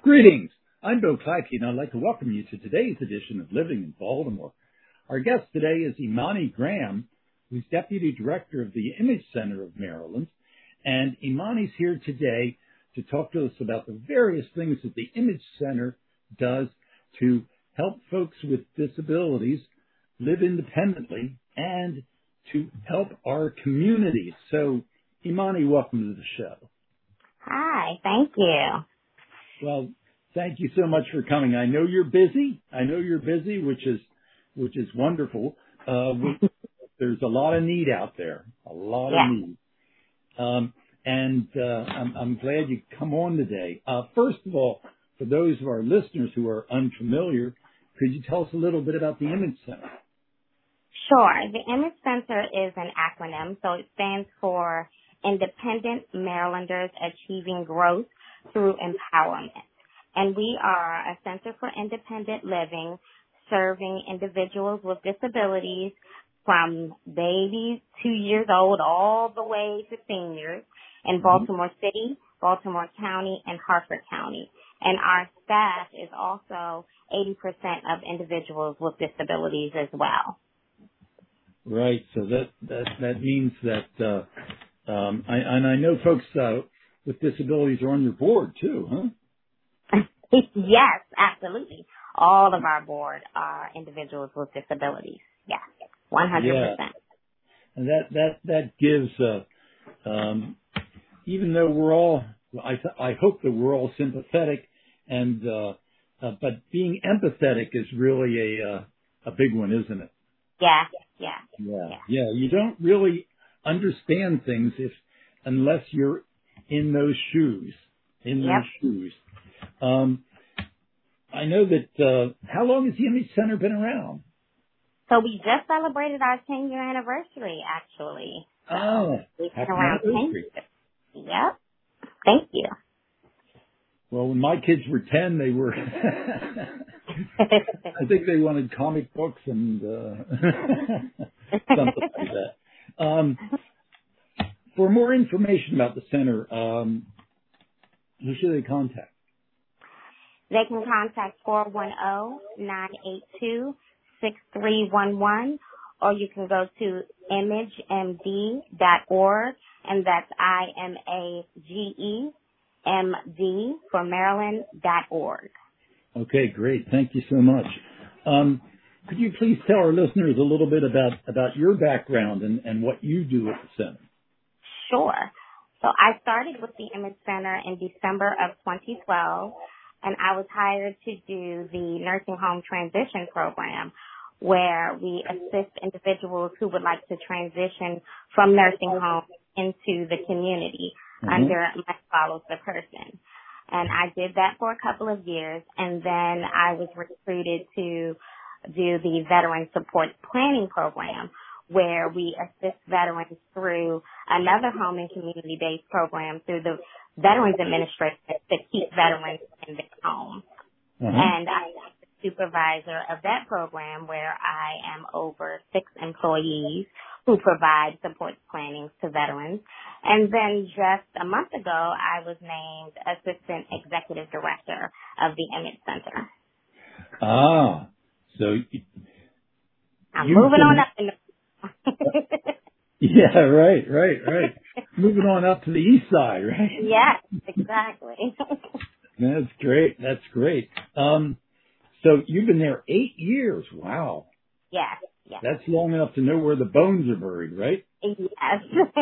Greetings. I'm Bill Kleipke, and I'd like to welcome you to today's edition of Living in Baltimore. Our guest today is Imani Graham, who's Deputy Director of the Image Center of Maryland. And Imani's here today to talk to us about the various things that the Image Center does to help folks with disabilities live independently and to help our community. So, Imani, welcome to the show. Hi, thank you. Well, thank you so much for coming. I know you're busy, which is wonderful. There's a lot of need out there, of need. I'm glad you come on today. First of all, for those of our listeners who are unfamiliar, could you tell us a little bit about the Image Center? Sure. The Image Center is an acronym, so it stands for Independent Marylanders Achieving Growth Through Empowerment. And we are a center for independent living, serving individuals with disabilities from babies 2 years old all the way to seniors in Baltimore City, Baltimore County, and Harford County. And our staff is also 80% of individuals with disabilities as well. Right. So that means that I know folks with disabilities are on your board too, huh? Yes, absolutely. All of our board are individuals with disabilities. Yes, 100%. Yeah. And that gives, even though we're all, I hope that we're all sympathetic, and but being empathetic is really a big one, isn't it? Yeah. You don't really understand things unless you're in those shoes. I know that, how long has the Image Center been around? So we just celebrated our 10-year anniversary, actually. So we've been around 10 years. Yep. Thank you. Well, when my kids were 10, they were, I think they wanted comic books and something like that. For more information about the center, who should they contact? They can contact 410-982-6311, or you can go to imagemd.org, and that's IMAGEMD for Maryland.org. Okay, great. Thank you so much. Could you please tell our listeners a little bit about your background and what you do at the center? Sure. So I started with the Image Center in December of 2012, and I was hired to do the nursing home transition program, where we assist individuals who would like to transition from nursing home into the community under Much Follows the Person. And I did that for a couple of years, and then I was recruited to do the Veteran Support Planning Program, where we assist veterans through another home and community-based program through the Veterans Administration to keep veterans in their home. And I am the supervisor of that program, where I am over 6 employees who provide support planning to veterans. And then just a month ago, I was named Assistant Executive Director of the Image Center. So I'm moving on up in the Yeah, right. Moving on up to the east side, right? Yes, exactly. That's great. So you've been there 8 years. Wow. Yes. That's long enough to know where the bones are buried, right? Yes.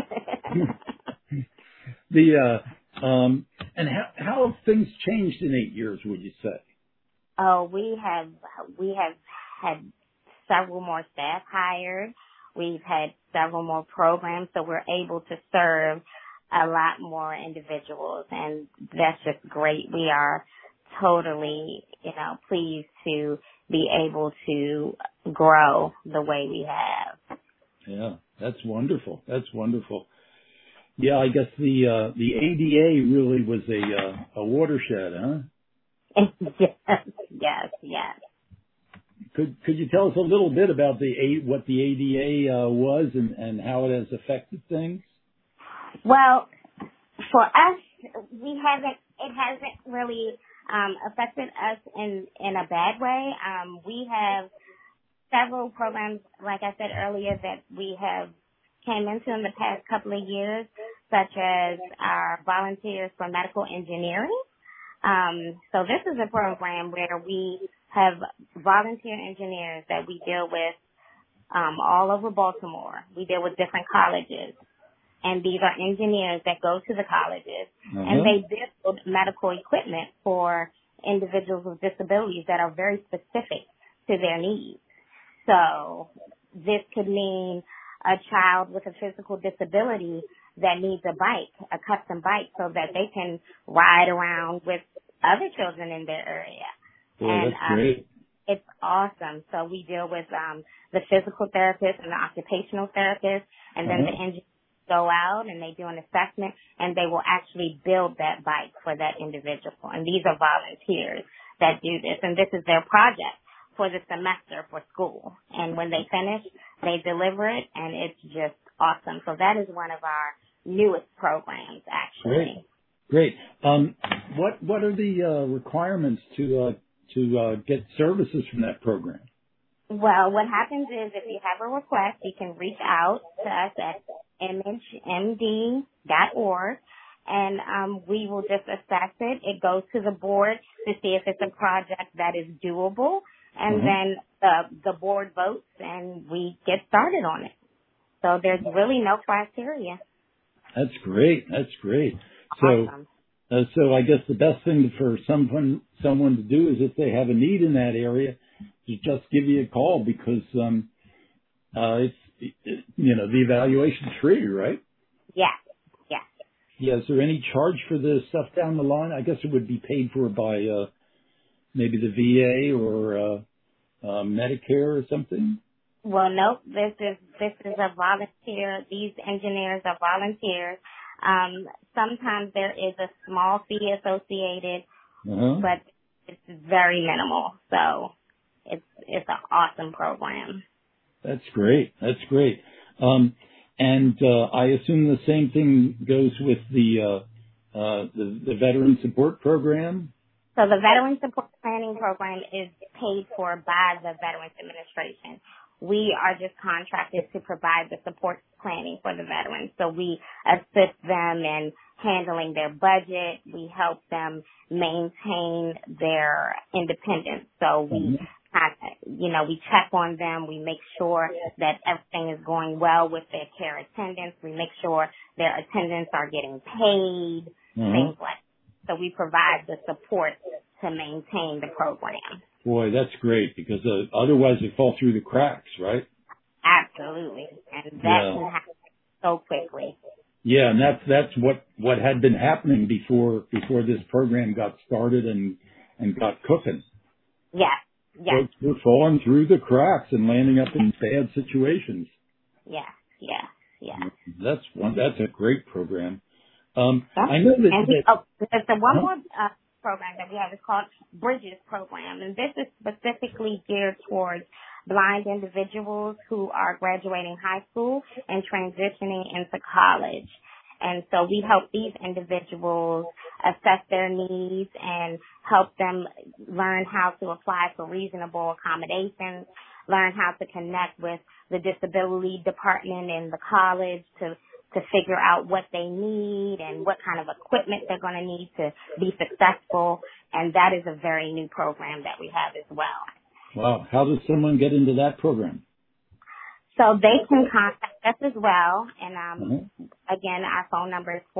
And how have things changed in 8 years, would you say? Oh, we have had several more staff hired. We've had several more programs, so we're able to serve a lot more individuals, and that's just great. We are totally, pleased to be able to grow the way we have. Yeah, that's wonderful. Yeah, I guess the ADA really was a watershed, huh? Yes. Could you tell us a little bit about what the ADA was and how it has affected things? Well, for us, it hasn't really affected us in a bad way. We have several programs, like I said earlier, that we have came into in the past couple of years, such as our Volunteers for Medical Engineering. So this is a program where we have volunteer engineers that we deal with all over Baltimore. We deal with different colleges. And these are engineers that go to the colleges, and they build medical equipment for individuals with disabilities that are very specific to their needs. So this could mean a child with a physical disability that needs a bike, a custom bike, so that they can ride around with other children in their area. Boy, and that's great. It's awesome. So we deal with the physical therapist and the occupational therapist, and then the engineers go out and they do an assessment, and they will actually build that bike for that individual. And these are volunteers that do this, and this is their project for the semester for school. And when they finish, they deliver it, and it's just awesome. So that is one of our newest programs, actually. Great. What are the requirements to get services from that program? Well, what happens is if you have a request, you can reach out to us at imagemd.org, and we will just assess it. It goes to the board to see if it's a project that is doable, and then the board votes, and we get started on it. So there's really no criteria. That's great. Awesome. So I guess the best thing for someone to do is if they have a need in that area, to just give you a call, because it's the evaluation's free, right? Yeah. Yeah. Is there any charge for the stuff down the line? I guess it would be paid for by maybe the VA or Medicare or something. Well, no. This is a volunteer. These engineers are volunteers. Sometimes there is a small fee associated, but it's very minimal. So it's an awesome program. That's great. And I assume the same thing goes with the Veteran Support Program? So the Veteran Support Planning Program is paid for by the Veterans Administration. We are just contracted to provide the support planning for the veterans. So we assist them in handling their budget. We help them maintain their independence. So we we check on them. We make sure that everything is going well with their care attendance. We make sure their attendants are getting paid, things like that. So we provide the support to maintain the program. Boy, that's great, because otherwise they fall through the cracks, right? Absolutely. And that can happen so quickly. Yeah, and that's what had been happening before this program got started and got cooking. Yes. Folks were falling through the cracks and landing up in bad situations. Yeah. That's a great program. I know that. There's one more program that we have. It's called Bridges Program, and this is specifically geared towards blind individuals who are graduating high school and transitioning into college. And so we help these individuals assess their needs and help them learn how to apply for reasonable accommodations, learn how to connect with the disability department in the college to figure out what they need and what kind of equipment they're going to need to be successful. And that is a very new program that we have as well. Wow. How does someone get into that program? So they can contact us as well. And again, our phone number is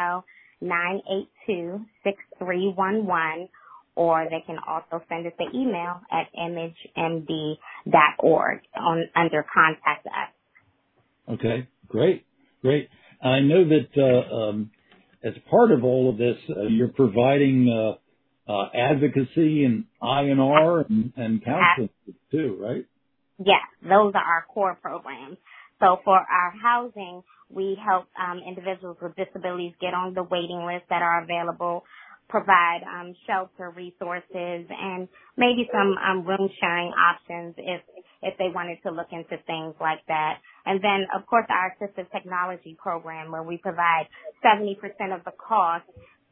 410-982-6311, or they can also send us an email at imagemd.org under Contact Us. Okay, great. I know that as part of all of this, you're providing advocacy and I&R and counseling too, right? Yes, those are our core programs. So for our housing, we help individuals with disabilities get on the waiting list that are available, provide shelter resources, and maybe some room sharing options if they wanted to look into things like that. And then, of course, our assistive technology program, where we provide 70% of the cost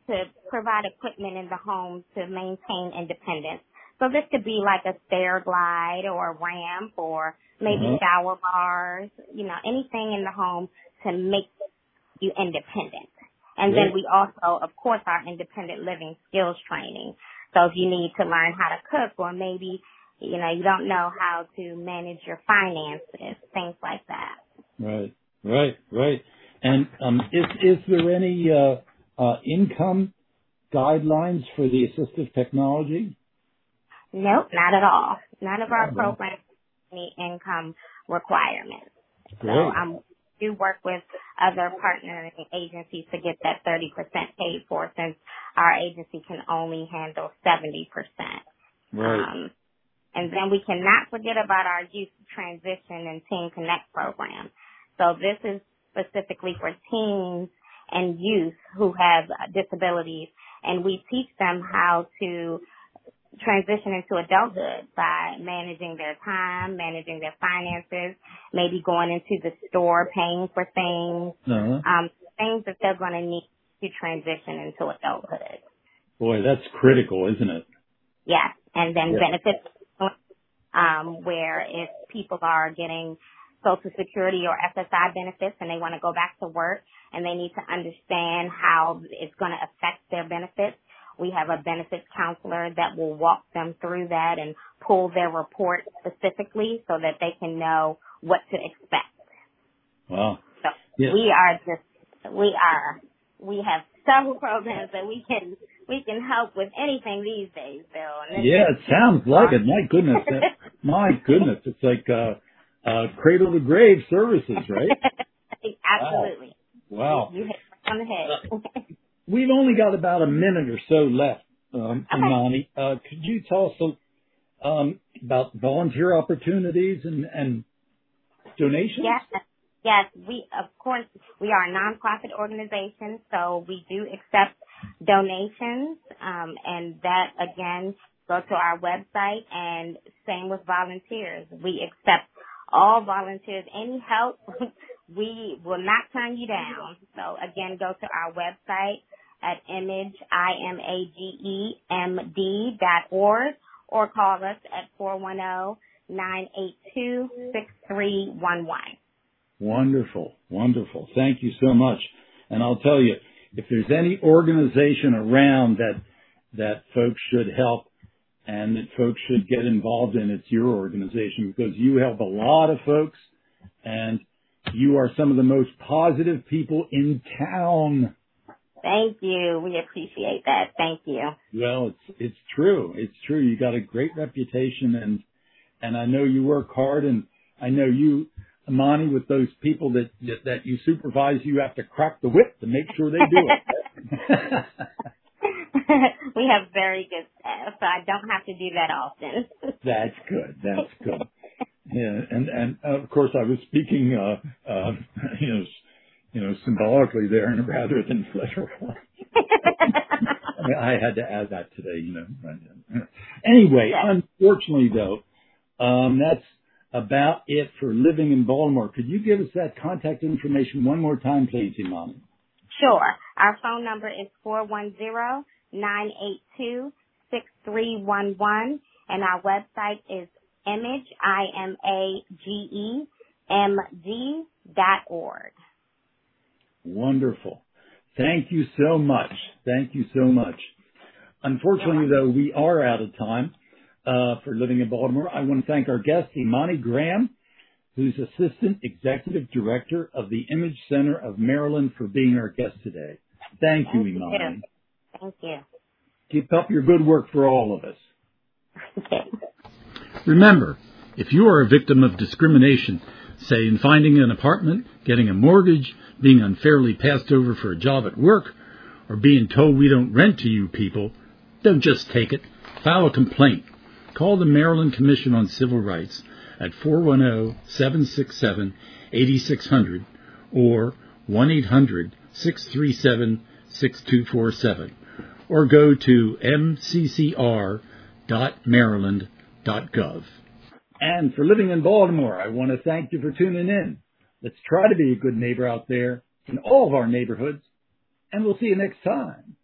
to provide equipment in the home to maintain independence. So this could be like a stair glide or a ramp or maybe shower bars, anything in the home to make you independent. And then we also, of course, our independent living skills training. So if you need to learn how to cook or maybe, you don't know how to manage your finances, things like that. Right. And is there any income guidelines for the assistive technology? Nope, not at all. None of our programs have any income requirements. Great. So do work with other partnering agencies to get that 30% paid for, since our agency can only handle 70%. Right. And then we cannot forget about our Youth Transition and Teen Connect program. So this is specifically for teens and youth who have disabilities, and we teach them how to transition into adulthood by managing their time, managing their finances, maybe going into the store, paying for things, things that they're going to need to transition into adulthood. Boy, that's critical, isn't it? Yes, and then benefits, where if people are getting Social Security or SSI benefits and they want to go back to work and they need to understand how it's going to affect their benefits, we have a benefits counselor that will walk them through that and pull their report specifically so that they can know what to expect. Wow. So we have several programs that we can help with anything these days, Bill. And it sounds like it. My goodness. My goodness. It's like cradle to grave services, right? Absolutely. Wow. You hit it on the head. We've only got about a minute or so left, Imani. Could you tell us about volunteer opportunities and donations? Yes. We are a nonprofit organization, so we do accept donations, and that, again, go to our website, and same with volunteers. We accept all volunteers. Any help, we will not turn you down. So, again, go to our website at imageimagemd.org or call us at 410-982-6311. Wonderful. Thank you so much. And I'll tell you, if there's any organization around that folks should help and that folks should get involved in, it's your organization, because you help a lot of folks and you are some of the most positive people in town. Thank you. We appreciate that. Thank you. Well, it's true. It's true. You got a great reputation, and I know you work hard, and I know you, Imani, with those people that you supervise, you have to crack the whip to make sure they do it. We have very good staff, so I don't have to do that often. That's good. Yeah, and of course I was speaking, symbolically there, and rather than literally. I had to add that today, Anyway, unfortunately though, that's about it for Living in Baltimore. Could you give us that contact information one more time, please, Imani? Sure. Our phone number is 410-982-6311, and our website is imageimagemd.org. Wonderful. Thank you so much. Unfortunately, though, we are out of time for Living in Baltimore. I want to thank our guest, Imani Graham, who's Assistant Executive Director of the Image Center of Maryland, for being our guest today. Thank you, Imani. Thank you. Keep up your good work for all of us. Okay. Remember, if you are a victim of discrimination, say in finding an apartment, getting a mortgage, being unfairly passed over for a job at work, or being told we don't rent to you people, don't just take it. File a complaint. Call the Maryland Commission on Civil Rights at 410-767-8600 or 1-800-637-6247, or go to mccr.maryland.gov. And for Living in Baltimore, I want to thank you for tuning in. Let's try to be a good neighbor out there in all of our neighborhoods, and we'll see you next time.